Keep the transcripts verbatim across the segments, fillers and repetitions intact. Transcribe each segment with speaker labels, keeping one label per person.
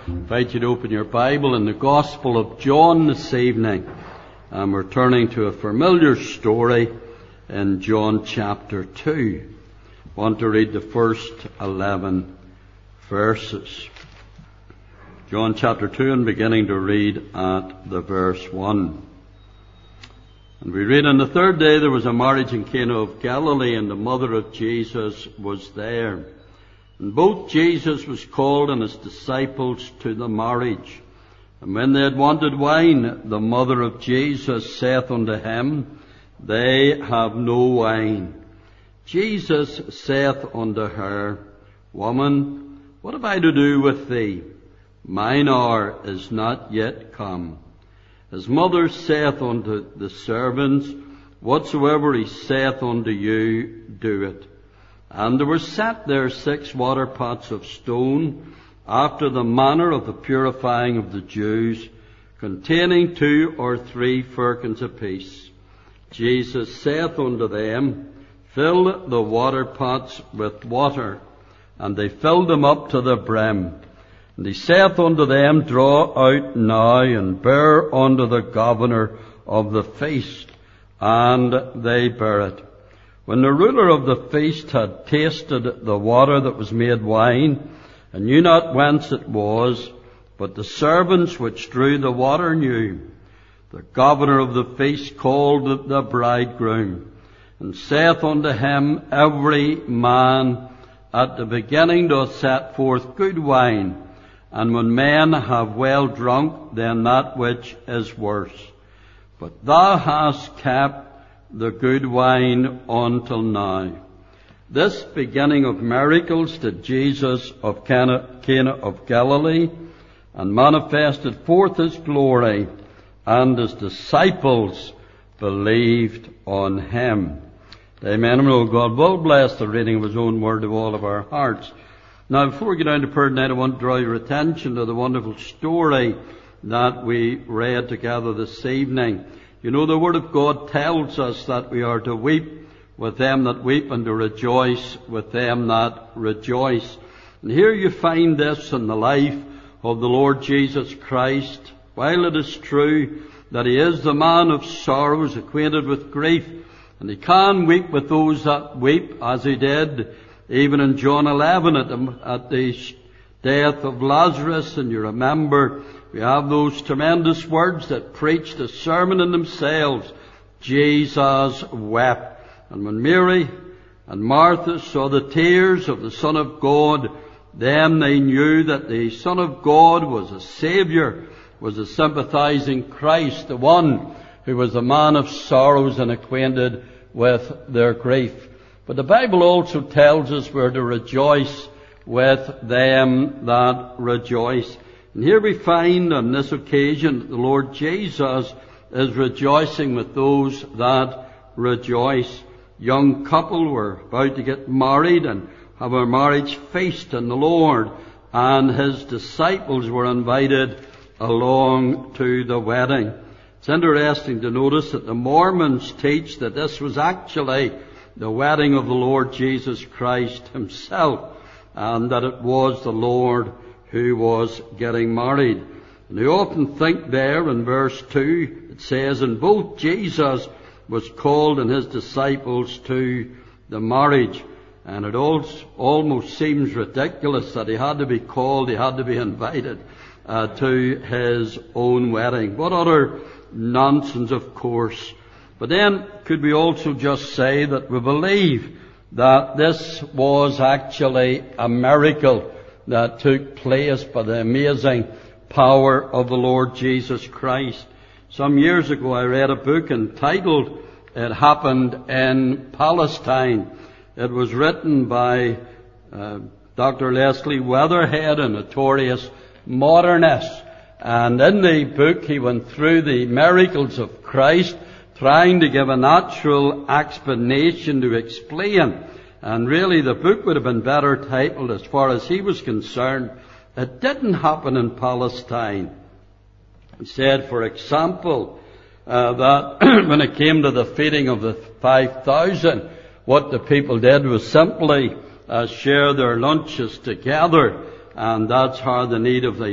Speaker 1: I invite you to open your Bible in the Gospel of John this evening. And we're turning to a familiar story in John chapter two. I want to read the first eleven verses. John chapter two, and beginning to read at the verse one. And we read, "On the third day there was a marriage in Cana of Galilee, and the mother of Jesus was there. And both Jesus was called and his disciples to the marriage. And when they had wanted wine, the mother of Jesus saith unto him, They have no wine. Jesus saith unto her, Woman, what have I to do with thee? Mine hour is not yet come. His mother saith unto the servants, Whatsoever he saith unto you, do it. And there were set there six water pots of stone, after the manner of the purifying of the Jews, containing two or three firkins apiece. Jesus saith unto them, Fill the water pots with water. And they filled them up to the brim. And he saith unto them, Draw out now, and bear unto the governor of the feast. And they bare it. When the ruler of the feast had tasted the water that was made wine, and knew not whence it was, but the servants which drew the water knew, the governor of the feast called the bridegroom, and saith unto him, Every man at the beginning doth set forth good wine, and when men have well drunk, then that which is worse. But thou hast kept the good wine until now. This beginning of miracles did Jesus of Cana, Cana of Galilee, and manifested forth his glory, and his disciples believed on him." Amen. And oh, God will bless the reading of his own word to all of our hearts. Now, before we get down to prayer tonight, I want to draw your attention to the wonderful story that we read together this evening. You know, the Word of God tells us that we are to weep with them that weep and to rejoice with them that rejoice. And here you find this in the life of the Lord Jesus Christ. While it is true that he is the man of sorrows, acquainted with grief, and he can weep with those that weep, as he did even in John eleven at the, at the death of Lazarus. And you remember, we have those tremendous words that preached a sermon in themselves. Jesus wept. And when Mary and Martha saw the tears of the Son of God, then they knew that the Son of God was a Saviour, was a sympathizing Christ, the one who was a man of sorrows and acquainted with their grief. But the Bible also tells us we're to rejoice with them that rejoice. And here we find on this occasion that the Lord Jesus is rejoicing with those that rejoice. Young couple were about to get married and have a marriage feast in the Lord, and his disciples were invited along to the wedding. It's interesting to notice that the Mormons teach that this was actually the wedding of the Lord Jesus Christ himself, and that it was the Lord who was getting married. And they often think there in verse two, it says, And both Jesus was called and his disciples to the marriage. And it almost seems ridiculous that he had to be called, he had to be invited uh, to his own wedding. What utter nonsense, of course. But then, could we also just say that we believe that this was actually a miracle that took place by the amazing power of the Lord Jesus Christ. Some years ago I read a book entitled It Happened in Palestine. It was written by uh, Doctor Leslie Weatherhead, a notorious modernist. And in the book he went through the miracles of Christ, trying to give a natural explanation to explain. And really the book would have been better titled, as far as he was concerned, It Didn't Happen in Palestine. He said, for example, uh, that when it came to the feeding of the five thousand, what the people did was simply uh, share their lunches together, and that's how the need of the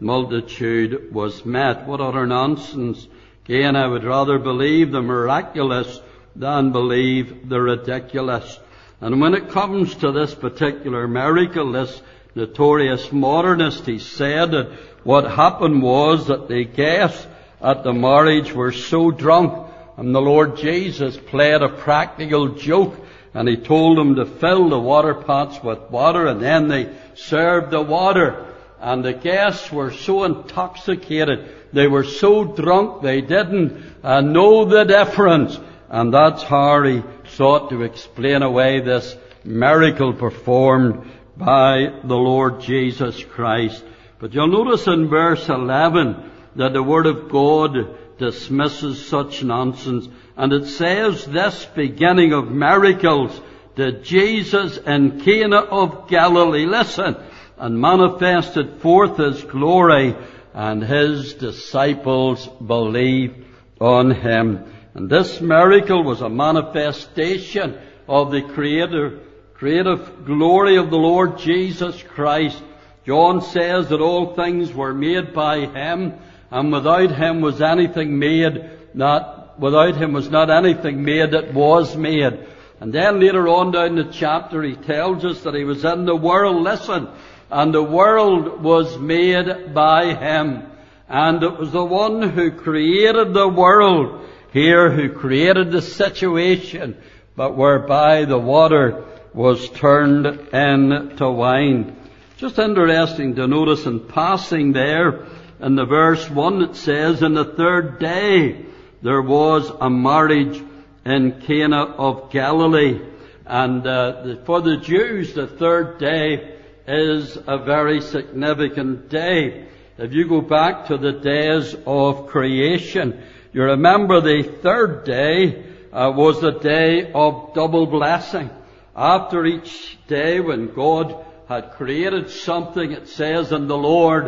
Speaker 1: multitude was met. What utter nonsense. Again, I would rather believe the miraculous than believe the ridiculous. And when it comes to this particular miracle, this notorious modernist, he said that what happened was that the guests at the marriage were so drunk, and the Lord Jesus played a practical joke, and he told them to fill the water pots with water, and then they served the water. And the guests were so intoxicated, they were so drunk, they didn't uh, know the difference. And that's how he sought to explain away this miracle performed by the Lord Jesus Christ. But you'll notice in verse eleven that the Word of God dismisses such nonsense. And it says, this beginning of miracles did Jesus in Cana of Galilee, listen, and manifested forth His glory, and His disciples believed on Him. And this miracle was a manifestation of the creative, creative glory of the Lord Jesus Christ. John says that all things were made by Him, and without Him was anything made, not, without Him was not anything made that was made. And then later on down the chapter, he tells us that He was in the world, listen, and the world was made by Him. And it was the one who created the world here, who created the situation, but whereby the water was turned into wine. Just interesting to notice in passing there, in the verse one it says, in the third day there was a marriage in Cana of Galilee. And uh, for the Jews, the third day is a very significant day. If you go back to the days of creation, you remember the third day uh, was the day of double blessing. After each day, when God had created something, it says, and the Lord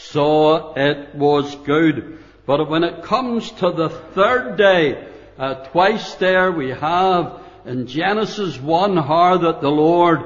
Speaker 1: saw it was good. But when it comes to the third day, uh, twice there we have in Genesis one how that the Lord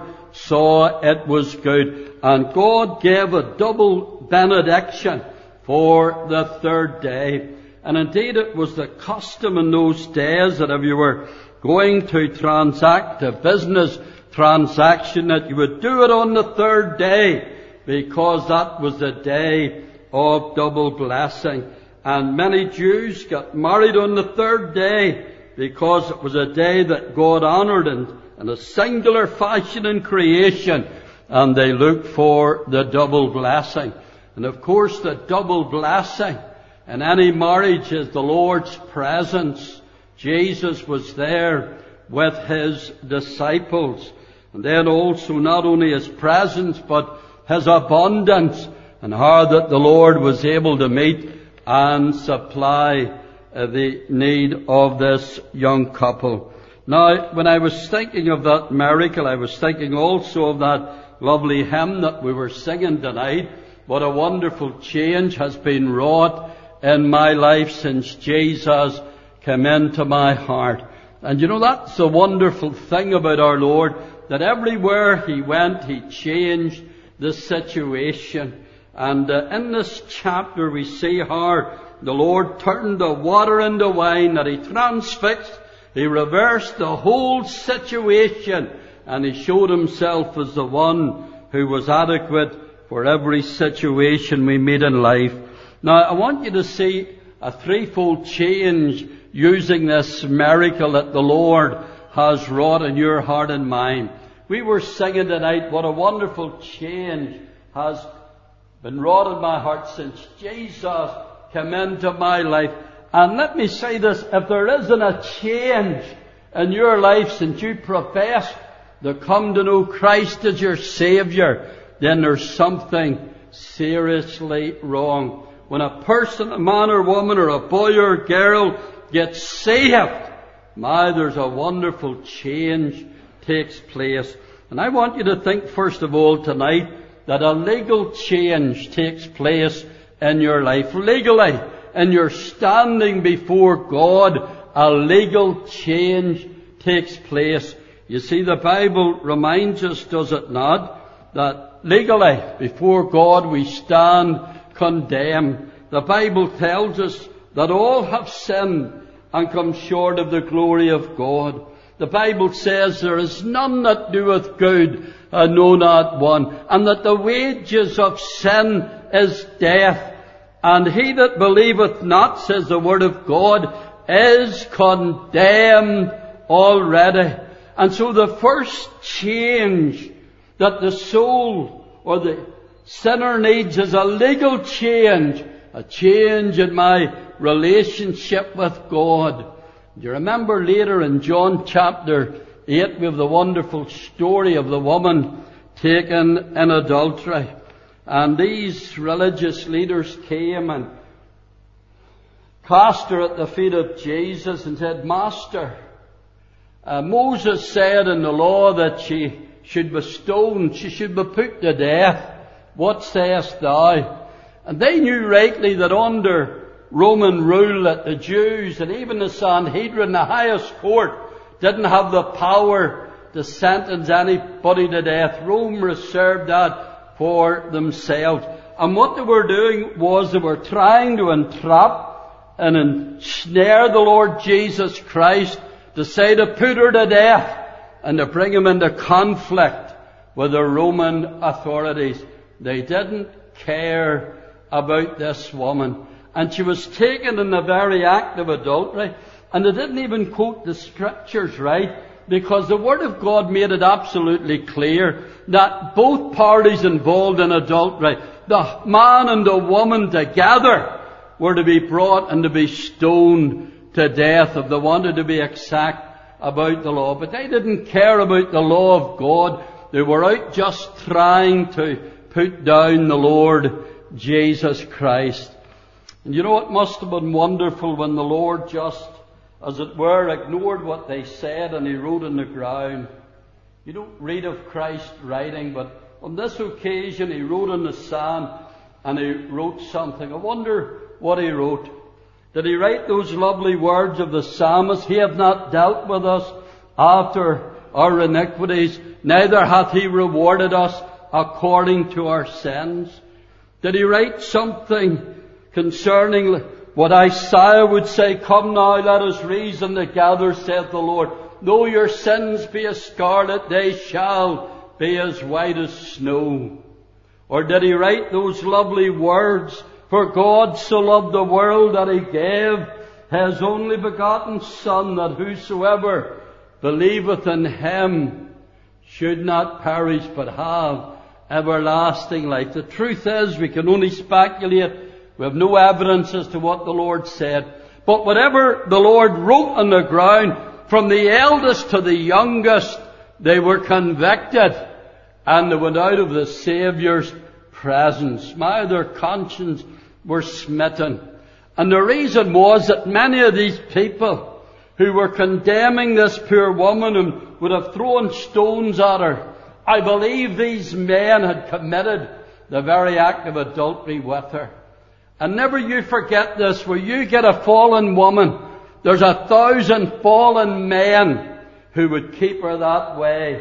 Speaker 1: saw it was good. And God gave a double benediction for the third day. And indeed it was the custom in those days that if you were going to transact a business transaction, that you would do it on the third day, because that was the day of double blessing. And many Jews got married on the third day because it was a day that God honoured in, in a singular fashion in creation, and they looked for the double blessing. And of course the double blessing in any marriage is the Lord's presence. Jesus was there with His disciples. And then also not only His presence, but His abundance, and how that the Lord was able to meet and supply uh, the need of this young couple. Now, when I was thinking of that miracle, I was thinking also of that lovely hymn that we were singing tonight. What a wonderful change has been wrought in my life since Jesus came into my heart. And you know, that's the wonderful thing about our Lord, that everywhere He went, He changed the situation. And uh, in this chapter we see how the Lord turned the water into wine, that He transfixed, He reversed the whole situation, and He showed Himself as the one who was adequate for every situation we meet in life. Now, I want you to see a threefold change using this miracle that the Lord has wrought in your heart and mind. We were singing tonight, what a wonderful change has been wrought in my heart since Jesus came into my life. And let me say this, if there isn't a change in your life since you profess to come to know Christ as your Saviour, then there's something seriously wrong. When a person, a man or woman or a boy or girl gets saved, my, there's a wonderful change takes place. And I want you to think first of all tonight that a legal change takes place in your life. Legally, in your standing before God, a legal change takes place. You see, the Bible reminds us, does it not, that legally before God we stand condemned. The Bible tells us that all have sinned and come short of the glory of God. The Bible says there is none that doeth good, and no not one, and that the wages of sin is death. And he that believeth not, says the Word of God, is condemned already. And so the first change that the soul or the sinner needs is a legal change, a change in my relationship with God. Do you remember later in John chapter eight, we have the wonderful story of the woman taken in adultery. And these religious leaders came and cast her at the feet of Jesus and said, Master, uh, Moses said in the law that she should be stoned, she should be put to death. What sayest thou? And they knew rightly that under Roman rule that the Jews and even the Sanhedrin, the highest court, didn't have the power to sentence anybody to death. Rome reserved that for themselves. And what they were doing was they were trying to entrap and ensnare the Lord Jesus Christ to say to put her to death and to bring him into conflict with the Roman authorities. They didn't care about this woman. And she was taken in the very act of adultery. And they didn't even quote the Scriptures right, because the Word of God made it absolutely clear that both parties involved in adultery, the man and the woman together, were to be brought and to be stoned to death if they wanted to be exact about the law. But they didn't care about the law of God. They were out just trying to put down the Lord Jesus Christ. And you know, it must have been wonderful when the Lord just, as it were, ignored what they said and he wrote on the ground. You don't read of Christ writing, but on this occasion he wrote on the sand and he wrote something. I wonder what he wrote. Did he write those lovely words of the psalmist, He hath not dealt with us after our iniquities, neither hath he rewarded us according to our sins? Did he write something concerning what Isaiah would say, Come now, let us reason together, saith the Lord. Though your sins be as scarlet, they shall be as white as snow. Or did he write those lovely words, For God so loved the world that he gave his only begotten Son, that whosoever believeth in him should not perish but have everlasting life. The truth is, we can only speculate. We have no evidence as to what the Lord said. But whatever the Lord wrote on the ground, from the eldest to the youngest, they were convicted and they went out of the Saviour's presence. My, their conscience were smitten. And the reason was that many of these people who were condemning this poor woman and would have thrown stones at her, I believe these men had committed the very act of adultery with her. And never you forget this, where you get a fallen woman, there's a thousand fallen men who would keep her that way.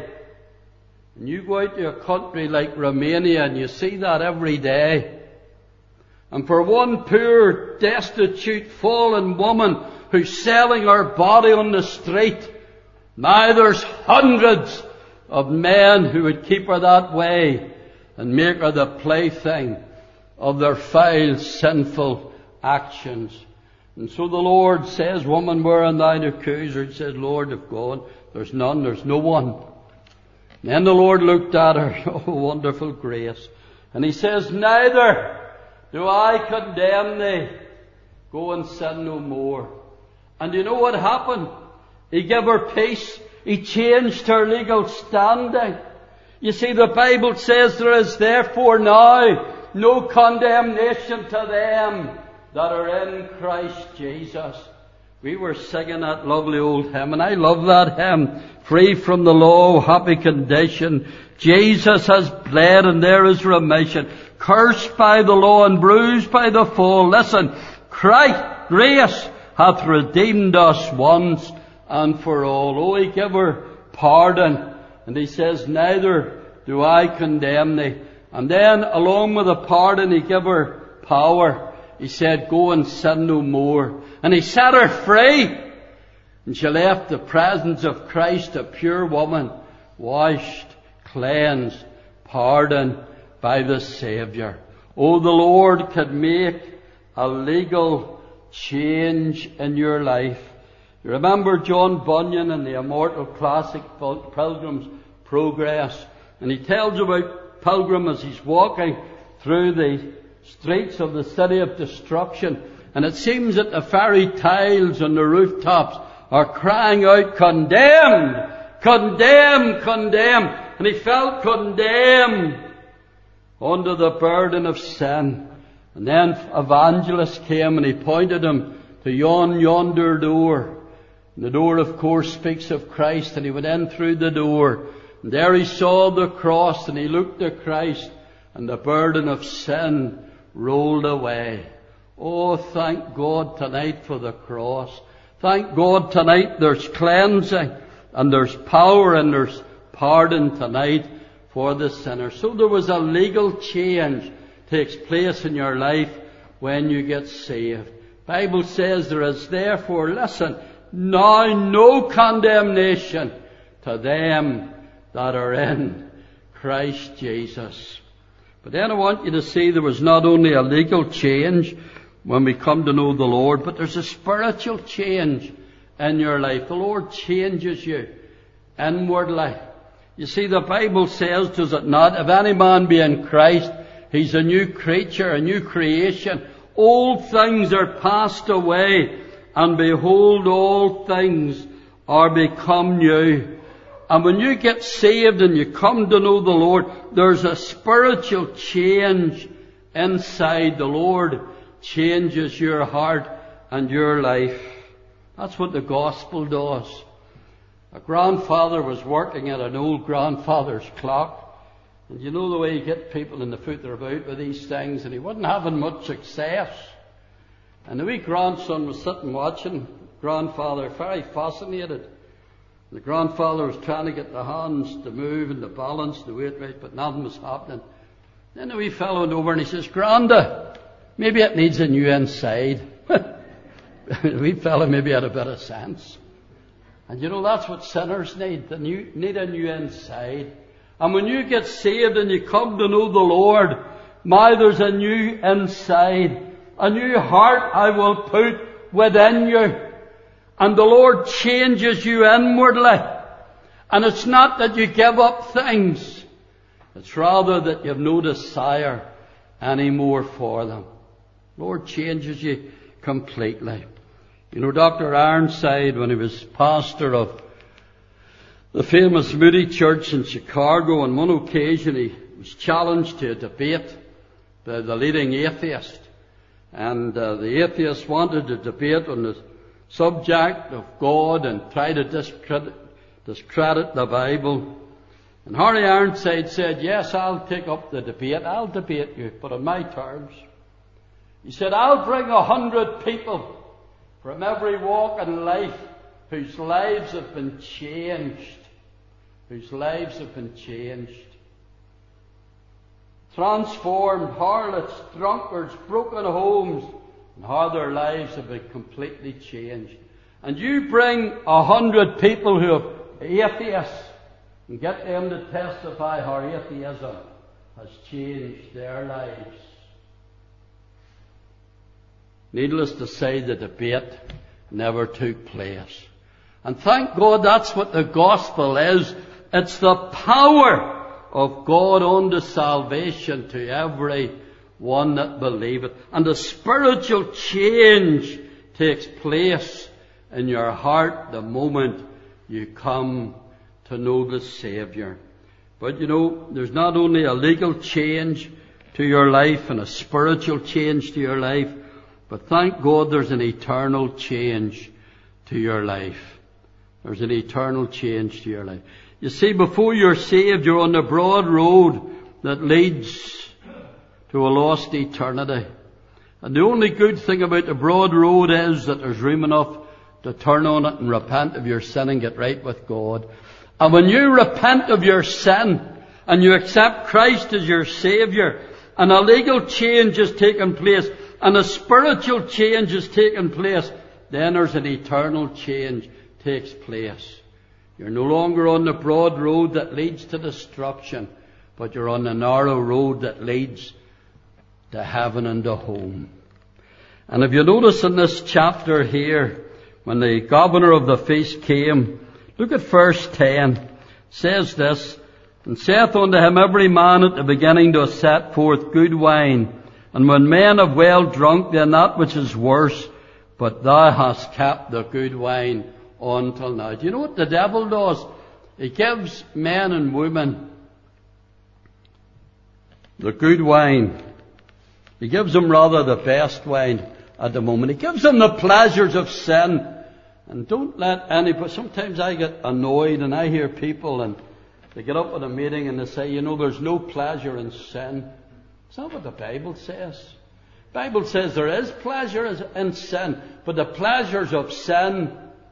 Speaker 1: And you go out to a country like Romania and you see that every day. And for one poor, destitute, fallen woman who's selling her body on the street, now there's hundreds of men who would keep her that way and make her the plaything of their foul, sinful actions. And so the Lord says, Woman, where art thine accuser? He says, Lord of God, there's none, there's no one. And then the Lord looked at her, oh wonderful grace, and he says, Neither do I condemn thee. Go and sin no more. And you know what happened? He gave her peace. He changed her legal standing. You see, the Bible says there is therefore now no condemnation to them that are in Christ Jesus. We were singing that lovely old hymn, and I love that hymn. Free from the law, happy condition. Jesus has bled and there is remission. Cursed by the law and bruised by the fall. Listen, Christ, grace hath redeemed us once and for all. Oh, he gave her pardon. And he says, Neither do I condemn thee. And then, along with the pardon, he gave her power. He said, go and sin no more. And he set her free. And she left the presence of Christ, a pure woman, washed, cleansed, pardoned by the Saviour. Oh, the Lord could make a legal change in your life. You remember John Bunyan in the immortal classic Pilgrim's Progress. And he tells about Pilgrim as he's walking through the streets of the city of destruction. And it seems that the fairy tiles on the rooftops are crying out, condemned, condemned, condemned. And he felt condemned under the burden of sin. And then evangelist came and he pointed him to yon yonder door. And the door, of course, speaks of Christ. And he went in through the door. And there he saw the cross and he looked at Christ. And the burden of sin rolled away. Oh, thank God tonight for the cross. Thank God tonight there's cleansing and there's power and there's pardon tonight for the sinner. So there was a legal change takes place in your life when you get saved. Bible says there is therefore, listen, now no condemnation to them that are in Christ Jesus. But then I want you to see there was not only a legal change when we come to know the Lord, but there's a spiritual change in your life. The Lord changes you inwardly. You see, the Bible says, does it not, if any man be in Christ, he's a new creature, a new creation. Old things are passed away, and behold, all things are become new. And when you get saved and you come to know the Lord, there's a spiritual change inside. The Lord changes your heart and your life. That's what the gospel does. A grandfather was working at an old grandfather's clock. And you know the way you get people in the foot they're about with these things, and he wasn't having much success. And the wee grandson was sitting watching grandfather, very fascinated. The grandfather was trying to get the hands to move and to balance, the weight right, but nothing was happening. Then the wee fellow went over and he says, Granda, maybe it needs a new inside. The wee fellow maybe had a bit of sense. And you know, that's what sinners need. They need a new inside. And when you get saved and you come to know the Lord, my, there's a new inside. A new heart I will put within you. And the Lord changes you inwardly. And it's not that you give up things. It's rather that you have no desire anymore for them. The Lord changes you completely. You know, Doctor Ironside, when he was pastor of the famous Moody Church in Chicago, on one occasion he was challenged to a debate by the leading atheist. And uh, the atheist wanted to debate on the subject of God and try to discredit, discredit the Bible. And Harry Ironside said, yes, I'll take up the debate. I'll debate you, but on my terms. He said, I'll bring a hundred people from every walk in life whose lives have been changed. Whose lives have been changed. Transformed, harlots, drunkards, broken homes, and how their lives have been completely changed. And you bring a hundred people who are atheists and get them to testify how atheism has changed their lives. Needless to say, the debate never took place. And thank God that's what the gospel is. It's the power of God unto salvation to every one that believeth. And a spiritual change takes place in your heart the moment you come to know the Saviour. But you know, there's not only a legal change to your life and a spiritual change to your life, but thank God there's an eternal change to your life. There's an eternal change to your life. You see, before you're saved, you're on the broad road that leads to a lost eternity. And the only good thing about the broad road is that there's room enough to turn on it and repent of your sin and get right with God. And when you repent of your sin and you accept Christ as your Saviour and a legal change has taken place, and a spiritual change has taken place, then there's an eternal change takes place. You're no longer on the broad road that leads to destruction, but you're on the narrow road that leads to heaven and to home. And if you notice in this chapter here, when the governor of the feast came, look at verse ten. It says this, and saith unto him every man at the beginning to set forth good wine, and when men have well drunk, then that which is worse, but thou hast kept the good wine until now. Do you know what the devil does? He gives men and women the good wine. He gives them rather the best wine at the moment. He gives them the pleasures of sin. And don't let anybody... Sometimes I get annoyed and I hear people and they get up at a meeting and they say, you know, there's no pleasure in sin. It's not what the Bible says. The Bible says there is pleasure in sin, but the pleasures of sin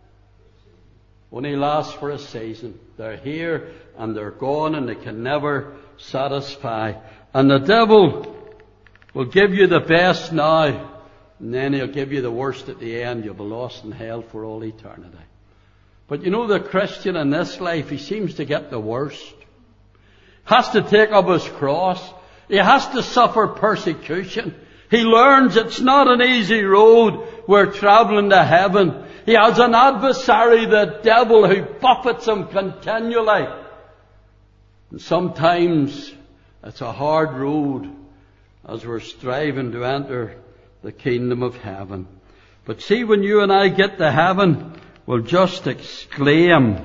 Speaker 1: only last for a season. They're here and they're gone and they can never satisfy. And the devil will give you the best now, and then he'll give you the worst at the end. You'll be lost in hell for all eternity. But you know, the Christian in this life, he seems to get the worst. Has to take up his cross. He has to suffer persecution. He learns it's not an easy road we're travelling to heaven. He has an adversary, the devil, who buffets him continually. And sometimes it's a hard road as we're striving to enter the kingdom of heaven. But see, when you and I get to heaven, we'll just exclaim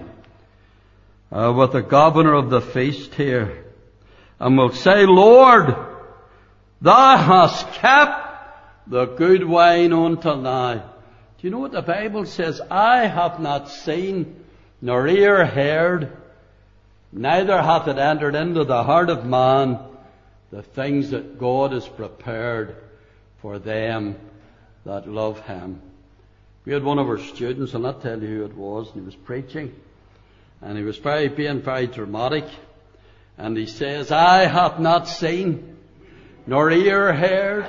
Speaker 1: uh, with the governor of the feast here. And we'll say, Lord, thou hast kept the good wine until now. Do you know what the Bible says? I have not seen, nor ear heard, neither hath it entered into the heart of man, the things that God has prepared for them that love Him. We had one of our students, I'll not tell you who it was, and he was preaching, and he was very being very dramatic, and he says, I have not seen, nor ear heard.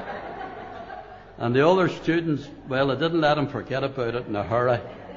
Speaker 1: And the other students, well, I didn't let him forget about it in a hurry.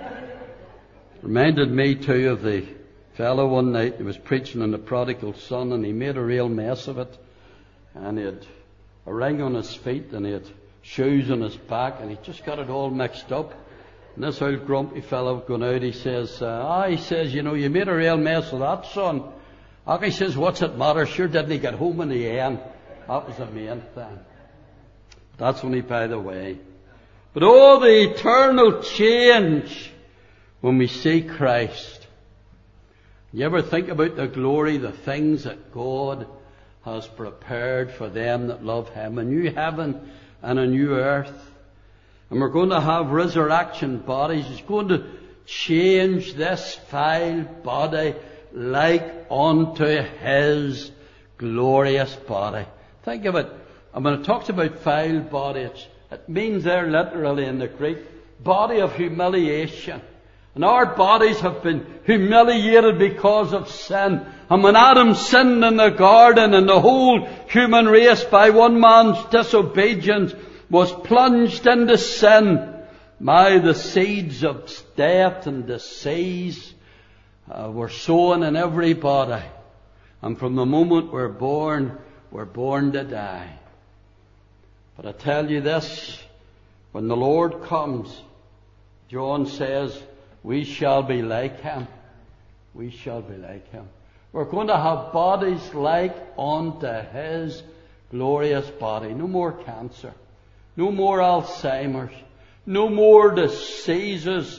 Speaker 1: Reminded me too of the fellow one night who was preaching on the prodigal son, and he made a real mess of it. And he had a ring on his feet, and he had shoes on his back, and he just got it all mixed up. And this old grumpy fellow going out, he says, uh, ah, he says, you know, you made a real mess of that, son. Ah, he says, what's it matter? Sure didn't he get home in the end? That was the main thing. That's only by the way. But oh, the eternal change when we see Christ. You ever think about the glory, the things that God has prepared for them that love Him? A new heaven and a new earth. And we're going to have resurrection bodies. It's going to change this vile body like unto His glorious body. Think of it. And when it talks about vile body, it's, it means there literally in the Greek, body of humiliation. And our bodies have been humiliated because of sin. And when Adam sinned in the garden, and the whole human race by one man's disobedience was plunged into sin, my, the seeds of death and disease uh, were sown in every body. And from the moment we're born, we're born to die. But I tell you this, when the Lord comes, John says, we shall be like Him. We shall be like Him. We're going to have bodies like unto His glorious body. No more cancer. No more Alzheimer's. No more diseases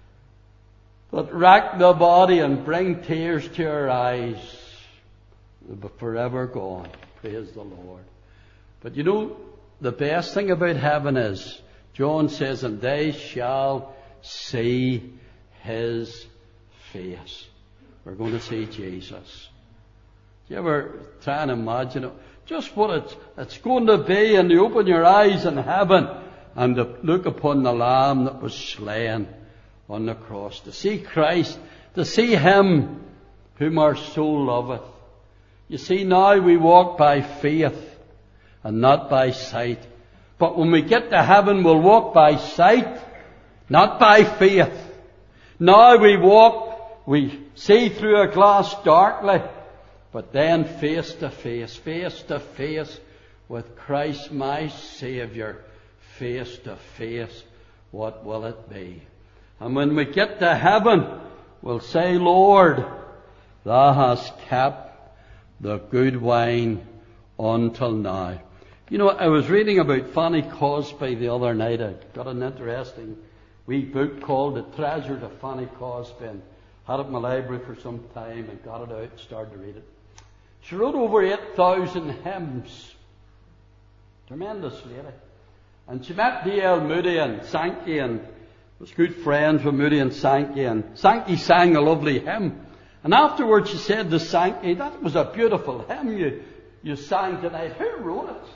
Speaker 1: that rack the body and bring tears to our eyes. They'll be forever gone. Praise the Lord. But you know, the best thing about heaven is, John says, and they shall see His face. We're going to see Jesus. Do you ever try and imagine it? Just what it's, it's going to be, and you open your eyes in heaven and to look upon the Lamb that was slain on the cross. To see Christ, to see Him whom our soul loveth. You see, now we walk by faith. and not by sight. But when we get to heaven, we'll walk by sight, not by faith. Now we walk, we see through a glass darkly, but then face to face, face to face with Christ my Saviour, face to face. What will it be? And when we get to heaven, we'll say, Lord, Thou hast kept the good wine until now. You know, I was reading about Fanny Crosby the other night. I got an interesting wee book called The Treasures of Fanny Crosby, and had it in my library for some time and got it out and started to read it. She wrote over eight thousand hymns. Tremendous lady. And she met D L Moody and Sankey and was good friends with Moody and Sankey. And Sankey sang a lovely hymn. And afterwards she said to Sankey, that was a beautiful hymn you, you sang tonight. Who wrote it?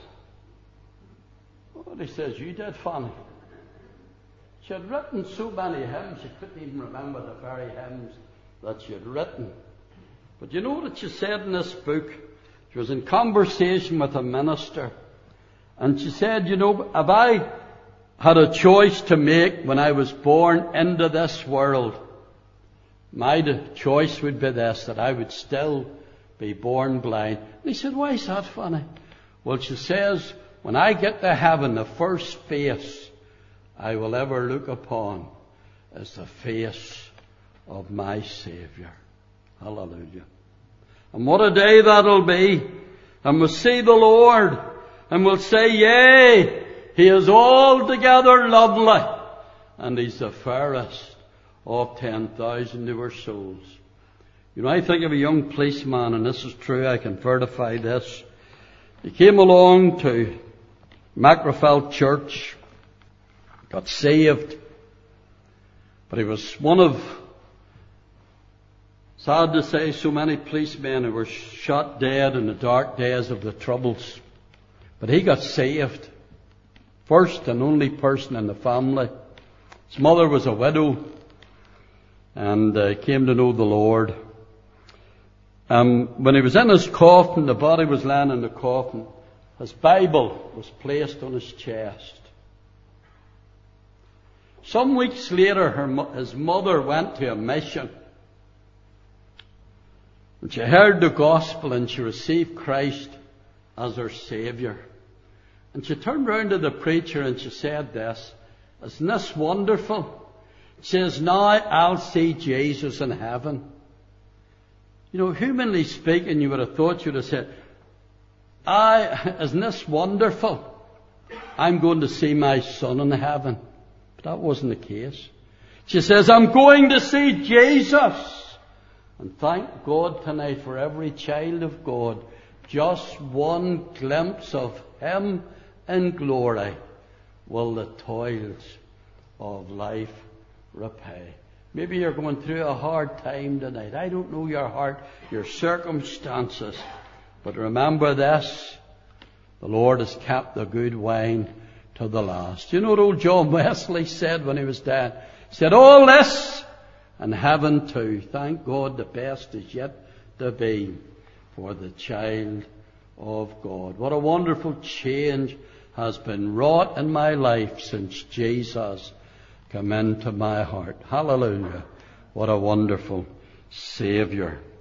Speaker 1: Well, he says, you did, Fanny. She had written so many hymns, she couldn't even remember the very hymns that she had written. But you know what she said in this book? She was in conversation with a minister. And she said, you know, if I had a choice to make when I was born into this world, my choice would be this, that I would still be born blind. And he said, why is that, Fanny? Well, she says, when I get to heaven, the first face I will ever look upon is the face of my Saviour. Hallelujah. And what a day that'll be. And we'll see the Lord. And we'll say, yea, He is altogether lovely. And He's the fairest of ten thousand to our souls. You know, I think of a young policeman, and this is true, I can verify this. He came along to Macrofeld Church, got saved, but he was one of, sad to say, so many policemen who were shot dead in the dark days of the Troubles. But he got saved. First and only person in the family. His mother was a widow and uh, came to know the Lord. Um, when he was in his coffin, the body was lying in the coffin, his Bible was placed on his chest. Some weeks later, her, his mother went to a mission. And she heard the gospel and she received Christ as her Saviour. And she turned round to the preacher and she said this, isn't this wonderful? She says, now I'll see Jesus in heaven. You know, humanly speaking, you would have thought you would have said, I, isn't this wonderful? I'm going to see my son in heaven. But that wasn't the case. She says, I'm going to see Jesus. And thank God tonight for every child of God. Just one glimpse of Him in glory will the toils of life repay. Maybe you're going through a hard time tonight. I don't know your heart, your circumstances. But remember this, the Lord has kept the good wine to the last. You know what old John Wesley said when he was dead? He said, all this and heaven too. Thank God the best is yet to be for the child of God. What a wonderful change has been wrought in my life since Jesus came into my heart. Hallelujah. What a wonderful Saviour.